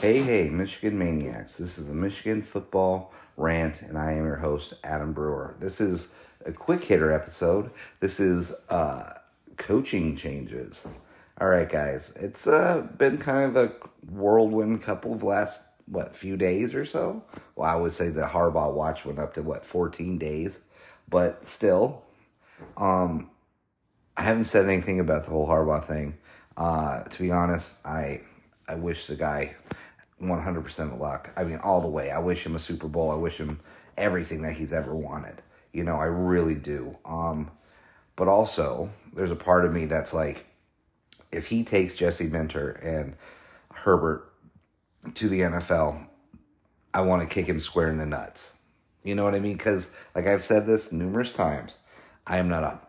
Hey, Michigan Maniacs. This is the Michigan Football Rant, and I am your host, Adam Brewer. This is a quick hitter episode. This is coaching changes. All right, guys. It's been kind of a whirlwind couple of last, few days or so? Well, I would say the Harbaugh watch went up to, 14 days? But still, I haven't said anything about the whole Harbaugh thing. To be honest, I wish the guy 100% of luck. I mean, all the way. I wish him a Super Bowl. I wish him everything that he's ever wanted. I really do. But also, there's a part of me that's like, if he takes Jesse Minter and Herbert to the NFL, I want to kick him square in the nuts. You know what I mean? Because, like I've said this numerous times, I am not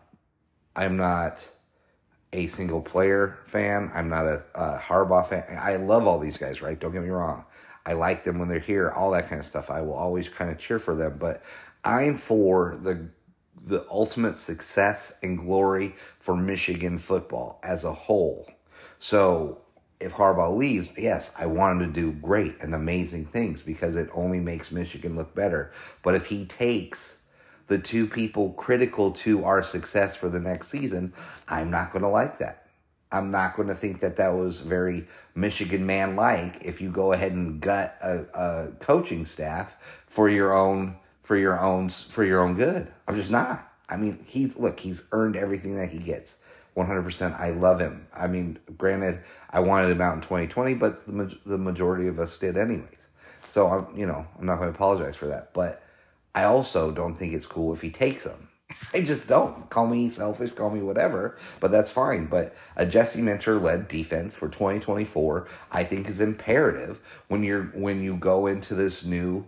a single player fan. I'm not a Harbaugh fan. I love all these guys, right? Don't get me wrong. I like them when they're here, all that kind of stuff. I will always kind of cheer for them. But I'm for the ultimate success and glory for Michigan football as a whole. So if Harbaugh leaves, yes, I want him to do great and amazing things because it only makes Michigan look better. But if he takes the two people critical to our success for the next season, I'm not going to like that. I'm not going to think that was very Michigan man-like if you go ahead and gut a coaching staff for your own good. I'm just not. I mean, he's earned everything that he gets. 100%. I love him. I mean, granted, I wanted him out in 2020, but the majority of us did anyways. So I'm not going to apologize for that, but I also don't think it's cool if he takes them. I just don't. Call me selfish, call me whatever, but that's fine. But a Jesse Minter-led defense for 2024, I think, is imperative when you go into this new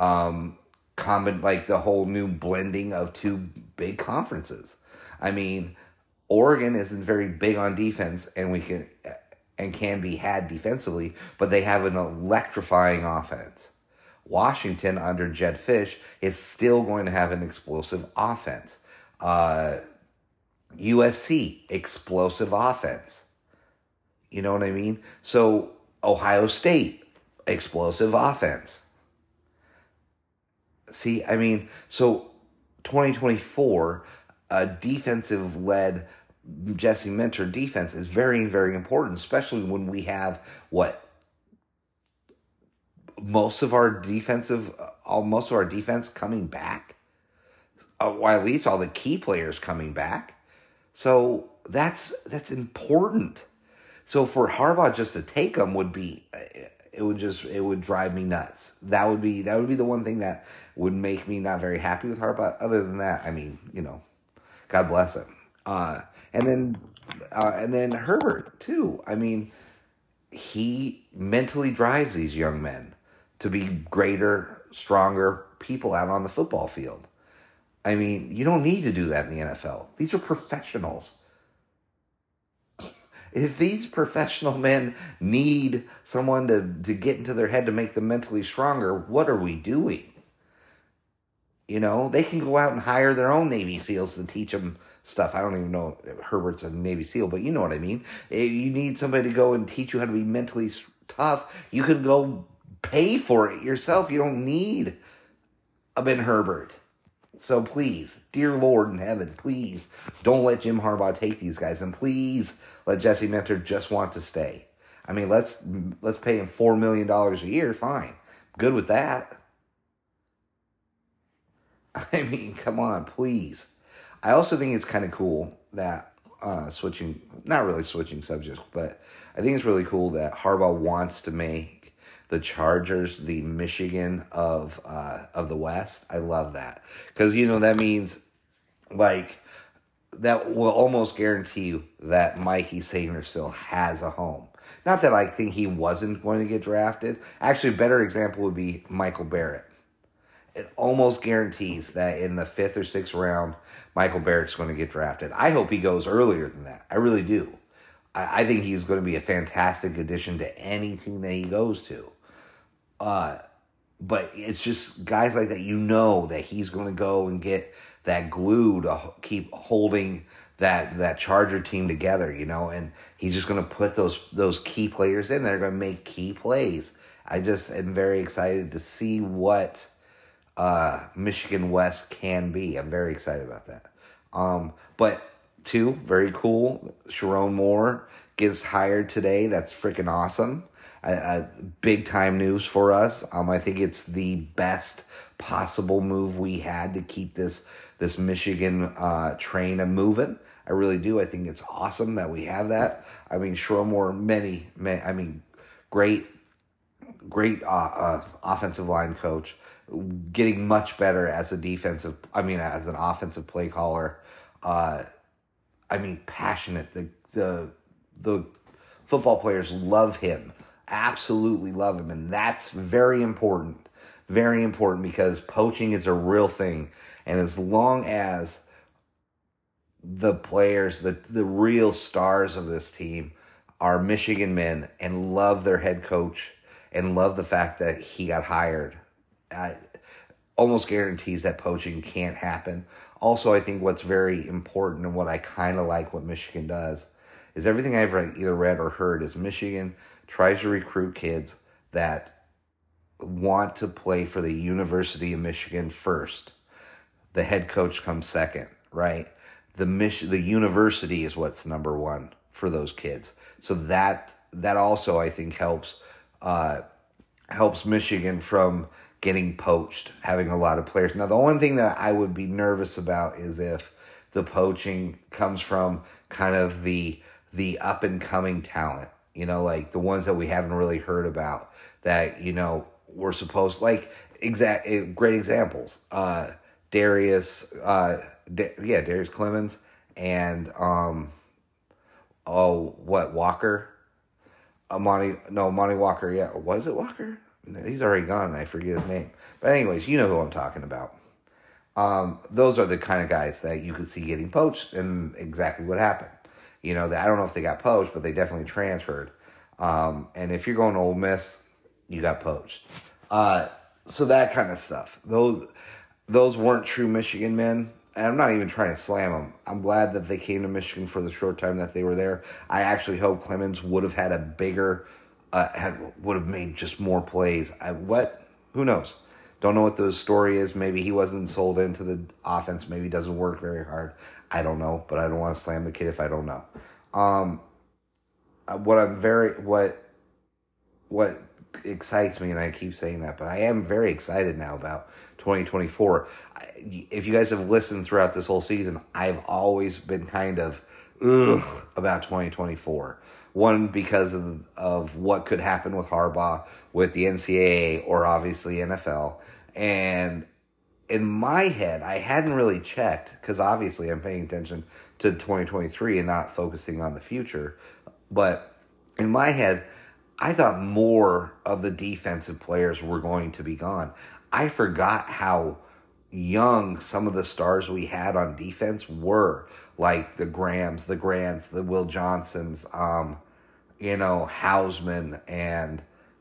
the whole new blending of two big conferences. I mean, Oregon isn't very big on defense, and can be had defensively, but they have an electrifying offense. Washington under Jedd Fisch is still going to have an explosive offense. USC, explosive offense. You know what I mean? So Ohio State, explosive offense. See, I mean, so 2024, a defensive-led Jesse Minter defense is very, very important, especially when we have most of our defense coming back, or at least all the key players coming back. So that's important. So for Harbaugh just to take them it would drive me nuts. That would be the one thing that would make me not very happy with Harbaugh. Other than that, I mean, God bless him. And then Herbert too. I mean, he mentally drives these young men to be greater, stronger people out on the football field. I mean, you don't need to do that in the NFL. These are professionals. If these professional men need someone to get into their head to make them mentally stronger, what are we doing? They can go out and hire their own Navy SEALs to teach them stuff. I don't even know if Herbert's a Navy SEAL, but you know what I mean. If you need somebody to go and teach you how to be mentally tough, you can go pay for it yourself. You don't need a Ben Herbert. So please, dear Lord in heaven, please don't let Jim Harbaugh take these guys, and please let Jesse Minter just want to stay. I mean, let's pay him $4 million a year. Fine, good with that. I mean, come on, please. I also think it's kind of cool that not really switching subjects, but I think it's really cool that Harbaugh wants to make the Chargers the Michigan of the West. I love that. Because, that means, that will almost guarantee you that Mikey Sainristil has a home. Not that I think he wasn't going to get drafted. Actually, a better example would be Michael Barrett. It almost guarantees that in the 5th or 6th round, Michael Barrett's going to get drafted. I hope he goes earlier than that. I really do. I think he's going to be a fantastic addition to any team that he goes to. But it's just guys like that, that he's going to go and get that glue to keep holding that Charger team together, and he's just going to put those key players in. They're going to make key plays. I just am very excited to see what Michigan West can be. I'm very excited about that. But two, very cool. Sharon Moore gets hired today. That's freaking awesome. Big time news for us. I think it's the best possible move we had to keep this Michigan train moving. I really do. I think it's awesome that we have that. I mean, Sharon Moore, great offensive line coach, getting much better as an offensive play caller. Passionate. The football players love him, absolutely love him, and that's very important. Very important, because poaching is a real thing, and as long as the players, the real stars of this team, are Michigan men and love their head coach and love the fact that he got hired, almost guarantees that poaching can't happen. Also, I think what's very important and what I kind of like what Michigan does is everything I've either read or heard is Michigan tries to recruit kids that want to play for the University of Michigan first. The head coach comes second, right? The university is what's number one for those kids. So that also, I think, helps Michigan from getting poached, having a lot of players. Now, the only thing that I would be nervous about is if the poaching comes from kind of the up-and-coming talent, like the ones that we haven't really heard about that, we're supposed, like, great examples. Darius Clemens and, Walker? Monty Walker, yeah. Was it Walker? He's already gone, and I forget his name. But anyways, you know who I'm talking about. Those are the kind of guys that you could see getting poached, and exactly what happened. I don't know if they got poached, but they definitely transferred. And if you're going to Ole Miss, you got poached. So that kind of stuff. Those weren't true Michigan men. And I'm not even trying to slam them. I'm glad that they came to Michigan for the short time that they were there. I actually hope Clemens would have had a bigger, would have made just more plays. Who knows? Don't know what the story is. Maybe he wasn't sold into the offense. Maybe he doesn't work very hard. I don't know, but I don't want to slam the kid if I don't know. What excites me, and I keep saying that, but I am very excited now about 2024. If you guys have listened throughout this whole season, I've always been kind of about 2024. One, because of what could happen with Harbaugh, with the NCAA, or obviously NFL. And in my head, I hadn't really checked, because obviously I'm paying attention to 2023 and not focusing on the future. But in my head, I thought more of the defensive players were going to be gone. I forgot how young some of the stars we had on defense were, like the Grahams, the Grants, the Will Johnsons, Hausman, and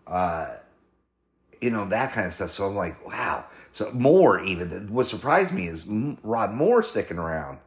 that kind of stuff. So I'm like, wow. So Moore, even what surprised me is Rod Moore sticking around,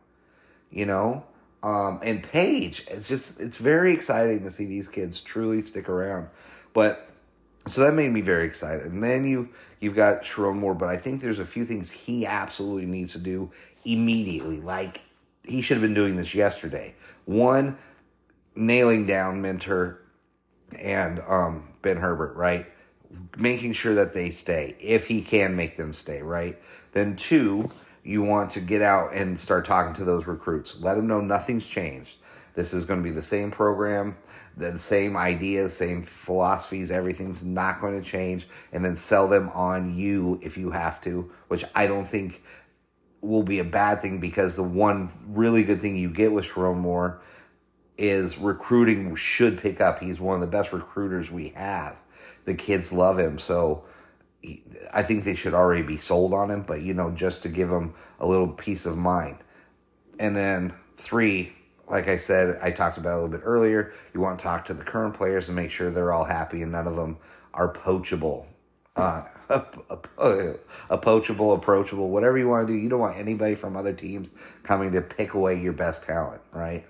and Page. It's very exciting to see these kids truly stick around. But so that made me very excited. And then you've got Sharon Moore, but I think there's a few things he absolutely needs to do immediately. Like, he should have been doing this yesterday. One, nailing down Minter and Ben Herbert, right? Making sure that they stay, if he can make them stay, right? Then two, you want to get out and start talking to those recruits. Let them know nothing's changed. This is going to be the same program, the same ideas, same philosophies. Everything's not going to change. And then sell them on you if you have to, which I don't think will be a bad thing, because the one really good thing you get with Sharon Moore is recruiting should pick up. He's one of the best recruiters we have. The kids love him, so I think they should already be sold on him, but, just to give them a little peace of mind. And then three, like I said, I talked about a little bit earlier, you want to talk to the current players and make sure they're all happy and none of them are poachable. approachable, whatever you want to do. You don't want anybody from other teams coming to pick away your best talent, right?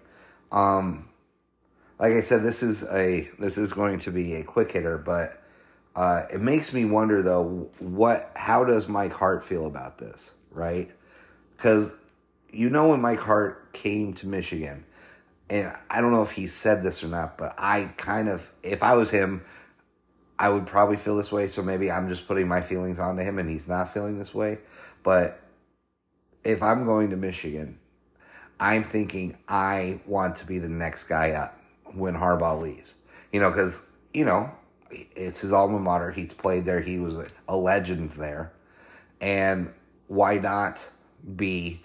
Like I said, this is going to be a quick hitter, but it makes me wonder though, how does Mike Hart feel about this, right? Because when Mike Hart came to Michigan, and I don't know if he said this or not, but if I was him, I would probably feel this way. So maybe I'm just putting my feelings onto him and he's not feeling this way. But if I'm going to Michigan, I'm thinking I want to be the next guy up when Harbaugh leaves. Because, it's his alma mater. He's played there. He was a legend there. And why not be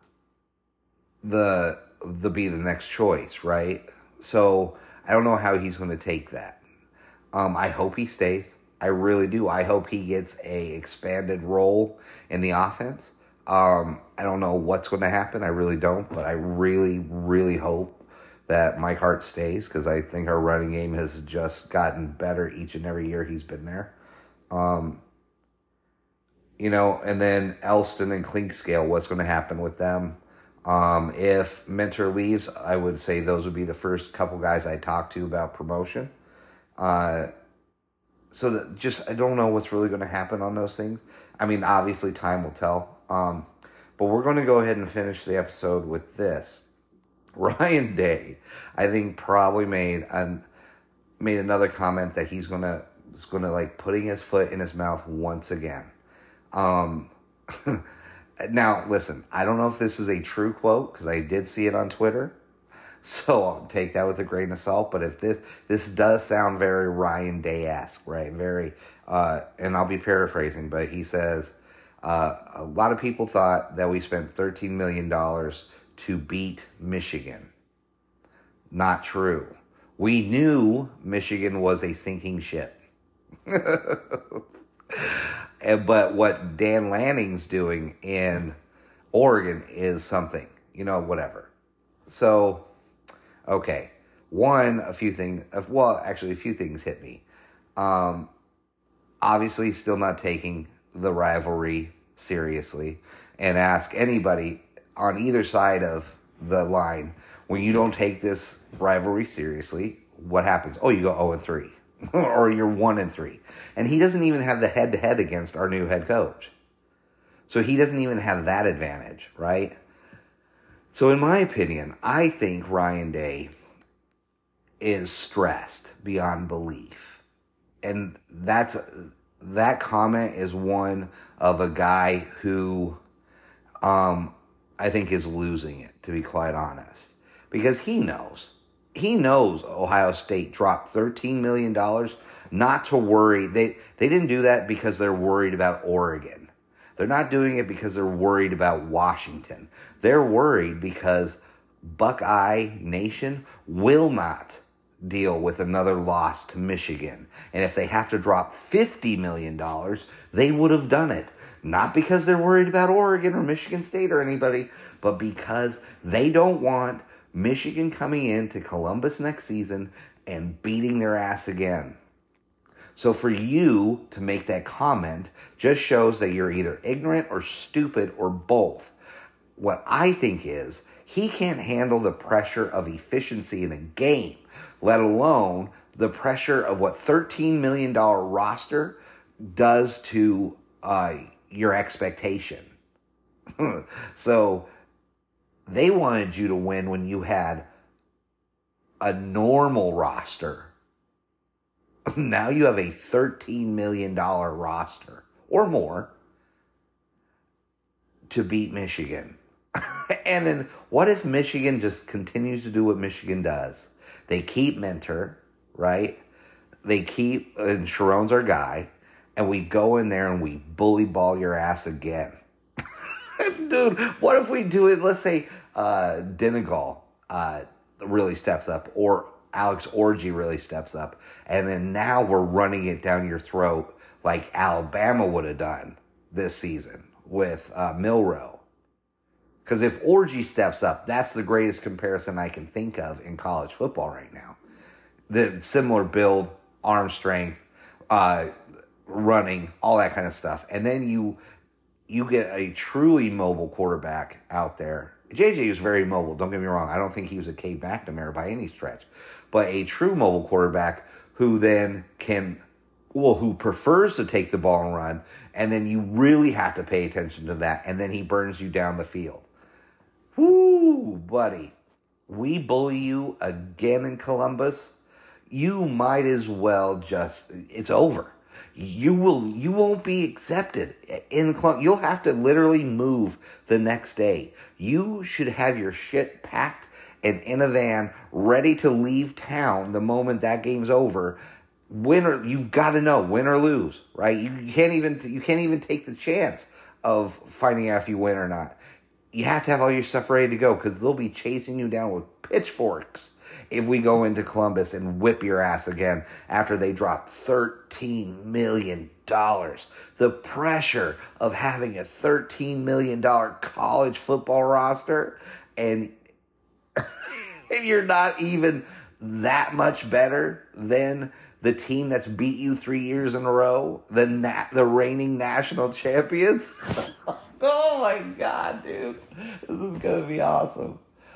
the next choice, right? So I don't know how he's going to take that. I hope he stays. I really do. I hope he gets a expanded role in the offense. I don't know what's going to happen. I really don't, but I really, really hope that Mike Hart stays because I think our running game has just gotten better each and every year he's been there. And then Elston and Clinkscale, what's going to happen with them? If Mentor leaves, I would say those would be the first couple guys I talk to about promotion. I don't know what's really going to happen on those things. I mean, obviously time will tell. But we're going to go ahead and finish the episode with this. Ryan Day, I think, probably made another comment that he's going to like putting his foot in his mouth once again. Now, listen, I don't know if this is a true quote because I did see it on Twitter. So I'll take that with a grain of salt. But if this does sound very Ryan Day-esque, right? Very, and I'll be paraphrasing, but he says, a lot of people thought that we spent $13 million to beat Michigan. Not true. We knew Michigan was a sinking ship. But what Dan Lanning's doing in Oregon is something, whatever. So, okay. A few things hit me. Obviously, still not taking the rivalry seriously. And ask anybody on either side of the line, when you don't take this rivalry seriously, what happens? Oh, you go 0-3. Or you're 1-3. And he doesn't even have the head-to-head against our new head coach. So he doesn't even have that advantage, right? So in my opinion, I think Ryan Day is stressed beyond belief. And that comment is one of a guy who I think is losing it, to be quite honest. Because he knows Ohio State dropped $13 million not to worry. They didn't do that because they're worried about Oregon. They're not doing it because they're worried about Washington. They're worried because Buckeye Nation will not deal with another loss to Michigan. And if they have to drop $50 million, they would have done it. Not because they're worried about Oregon or Michigan State or anybody, but because they don't want Michigan coming into Columbus next season and beating their ass again. So for you to make that comment just shows that you're either ignorant or stupid or both. What I think is he can't handle the pressure of efficiency in a game, let alone the pressure of what $13 million roster does to your expectation. So they wanted you to win when you had a normal roster. Now you have a $13 million roster or more to beat Michigan. And then what if Michigan just continues to do what Michigan does? They keep Mentor, right? They keep, and Sharon's our guy, and we go in there and we bully ball your ass again. Dude, what if we do it, let's say Dinegal really steps up, or Alex Orji really steps up, and then now we're running it down your throat like Alabama would have done this season with Milroe. Because if Orji steps up, that's the greatest comparison I can think of in college football right now. The similar build, arm strength, running, all that kind of stuff. And then you get a truly mobile quarterback out there. JJ was very mobile, don't get me wrong. I don't think he was a Cade McNamara by any stretch. But a true mobile quarterback who then who prefers to take the ball and run, and then you really have to pay attention to that, and then he burns you down the field. Woo, buddy. We bully you again in Columbus. You might as well it's over. You won't be accepted in Columbus. You'll have to literally move the next day. You should have your shit packed and in a van ready to leave town the moment that game's over. You've got to know, win or lose, right? You can't even take the chance of finding out if you win or not. You have to have all your stuff ready to go because they'll be chasing you down with pitchforks if we go into Columbus and whip your ass again after they drop $13 million. The pressure of having a $13 million college football roster and you're not even that much better than the team that's beat you 3 years in a row, the reigning national champions. Oh my God, dude. This is going to be awesome.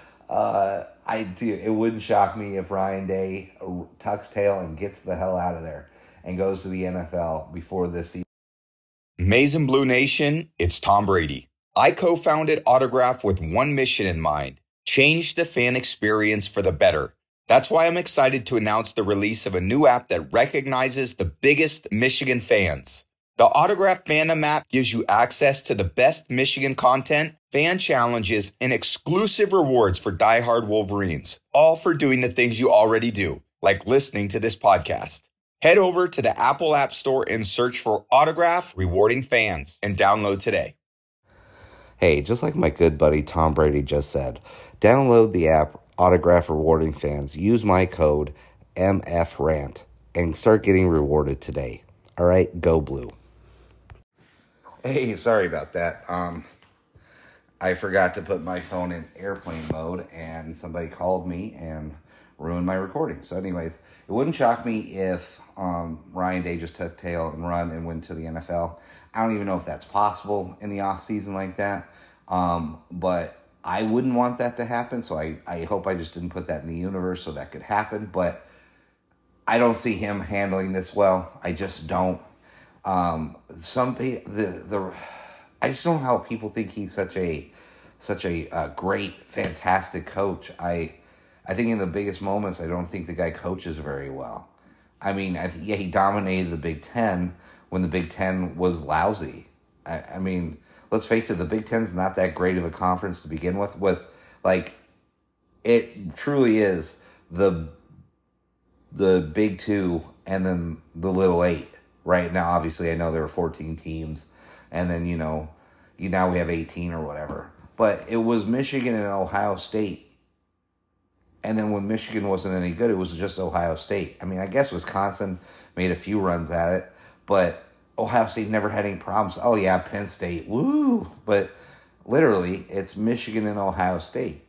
It wouldn't shock me if Ryan Day tucks tail and gets the hell out of there and goes to the NFL before this season. Maize and Blue Nation, it's Tom Brady. I co-founded Autograph with one mission in mind: change the fan experience for the better. That's why I'm excited to announce the release of a new app that recognizes the biggest Michigan fans. The Autograph Fandom app gives you access to the best Michigan content, fan challenges, and exclusive rewards for diehard Wolverines, all for doing the things you already do, like listening to this podcast. Head over to the Apple App Store and search for Autograph Rewarding Fans and download today. Hey, just like my good buddy Tom Brady just said, download the app Autograph Rewarding Fans. Use my code MFRANT and start getting rewarded today. All right, go Blue. Hey, sorry about that. I forgot to put my phone in airplane mode, and somebody called me and ruined my recording. So anyways, it wouldn't shock me if Ryan Day just took tail and run and went to the NFL. I don't even know if that's possible in the off season like that. But I wouldn't want that to happen, so I hope I just didn't put that in the universe so that could happen. But I don't see him handling this well. I just don't. Some people, I just don't know how people think he's such a great, fantastic coach. I think in the biggest moments, I don't think the guy coaches very well. I mean, he dominated the Big Ten when the Big Ten was lousy. I mean, let's face it, the Big Ten's not that great of a conference to begin with. It truly is the Big Two and then the Little Eight. Right now, obviously, I know there were 14 teams, and then, now we have 18 or whatever. But it was Michigan and Ohio State. And then when Michigan wasn't any good, it was just Ohio State. I mean, I guess Wisconsin made a few runs at it, but Ohio State never had any problems. Oh, yeah, Penn State, woo! But literally, it's Michigan and Ohio State.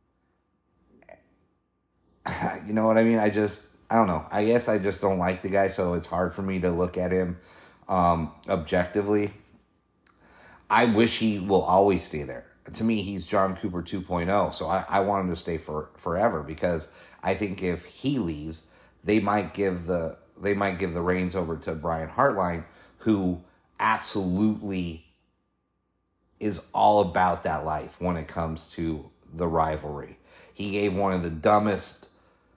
You know what I mean? I don't know. I guess I just don't like the guy, so it's hard for me to look at him objectively. I wish he will always stay there. To me, he's John Cooper 2.0, so I want him to stay forever because I think if he leaves, they might give the reins over to Brian Hartline, who absolutely is all about that life when it comes to the rivalry. He gave one of the dumbest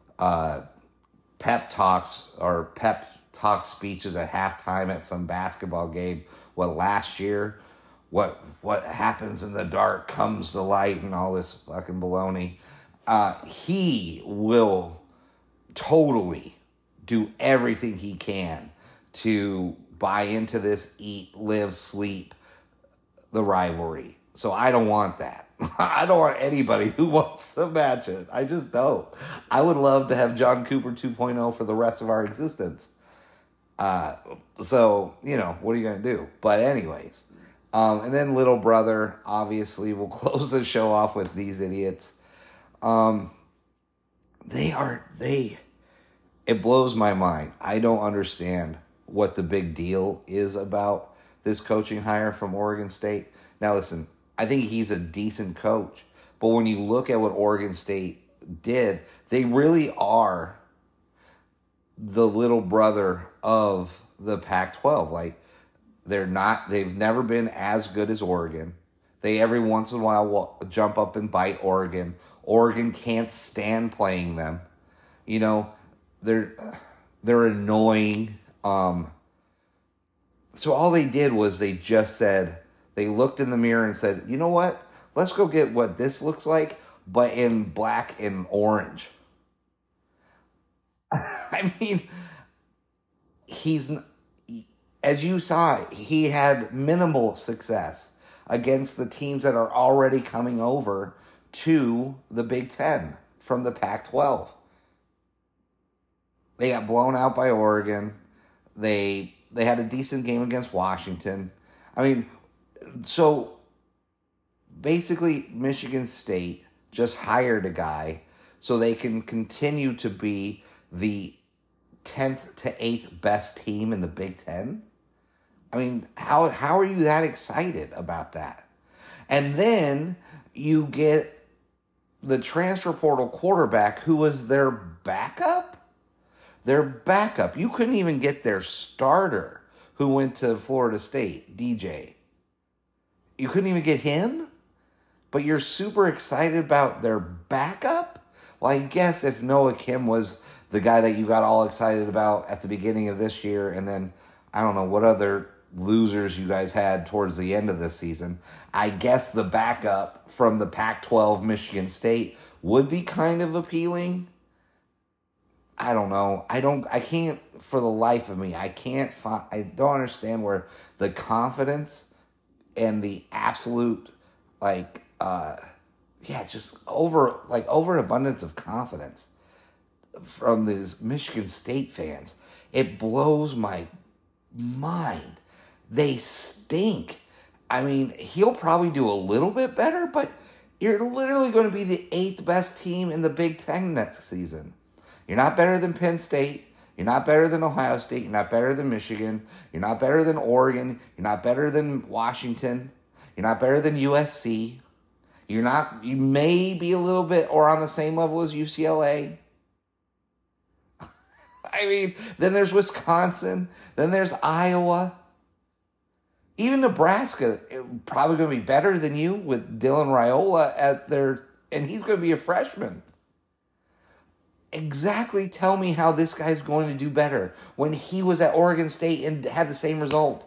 pep talk speeches at halftime at some basketball game. Last year? What happens in the dark comes to light and all this fucking baloney. He will totally do everything he can to buy into this eat, live, sleep, the rivalry. So I don't want that. I don't want anybody who wants to match it. I just don't. I would love to have John Cooper 2.0 for the rest of our existence. So, what are you going to do? But anyways, and then Little Brother, obviously, will close the show off with these idiots. It blows my mind. I don't understand what the big deal is about this coaching hire from Oregon State. Now, listen, I think he's a decent coach, but when you look at what Oregon State did, they really are the little brother of the Pac-12. Like, they've never been as good as Oregon. They every once in a while will jump up and bite Oregon. Oregon can't stand playing them. You know, they're annoying. So all they did was they just said, they looked in the mirror and said, you know what? Let's go get what this looks like, but in black and orange. I mean, as you saw, he had minimal success against the teams that are already coming over to the Big Ten from the Pac-12. They got blown out by Oregon. They had a decent game against Washington. I mean, so basically Michigan State just hired a guy so they can continue to be the 10th to 8th best team in the Big Ten. I mean, how are you that excited about that? And then you get the transfer portal quarterback who was their backup. Their backup. You couldn't even get their starter who went to Florida State, DJ. You couldn't even get him? But you're super excited about their backup? Well, I guess if Noah Kim was the guy that you got all excited about at the beginning of this year, and then I don't know what other losers you guys had towards the end of this season, I guess the backup from the Pac-12 Michigan State would be kind of appealing. I don't know. I can't, for the life of me, I don't understand where the confidence and the absolute, just overabundance of confidence from these Michigan State fans. It blows my mind. They stink. I mean, he'll probably do a little bit better, but you're literally going to be the 8th best team in the Big Ten next season. You're not better than Penn State. You're not better than Ohio State. You're not better than Michigan. You're not better than Oregon. You're not better than Washington. You're not better than USC. You may be a little bit or on the same level as UCLA. I mean, then there's Wisconsin. Then there's Iowa. Even Nebraska probably going to be better than you with Dylan Raiola and he's going to be a freshman. Exactly tell me how this guy's going to do better when he was at Oregon State and had the same result.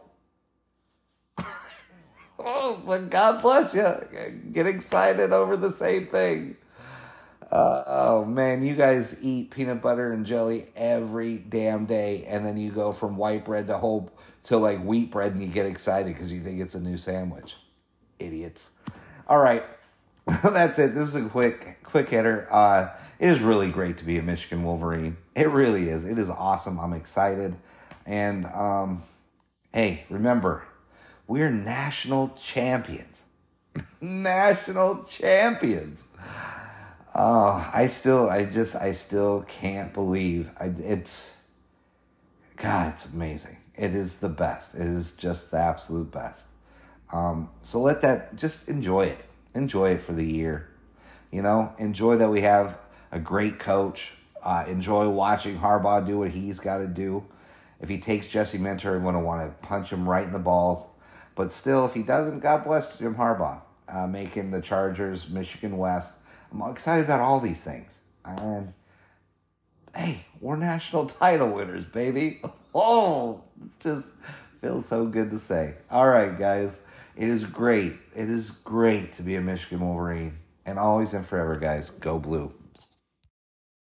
Oh, but God bless you. Get excited over the same thing. Oh, man, you guys eat peanut butter and jelly every damn day, and then you go from white bread to wheat bread, and you get excited because you think it's a new sandwich. Idiots. All right, that's it. This is a quick hitter. It is really great to be a Michigan Wolverine. It really is. It is awesome. I'm excited. And, hey, remember, we're national champions. National champions. Oh, I still can't believe it's amazing. It is the best. It is just the absolute best. So just enjoy it. Enjoy it for the year. You know, enjoy that we have a great coach. Enjoy watching Harbaugh do what he's got to do. If he takes Jesse Minter, I'm going to want to punch him right in the balls. But still, if he doesn't, God bless Jim Harbaugh, making the Chargers Michigan West. I'm excited about all these things. And, hey, we're national title winners, baby. Oh, it just feels so good to say. All right, guys. It is great. It is great to be a Michigan Wolverine. And always and forever, guys, go blue.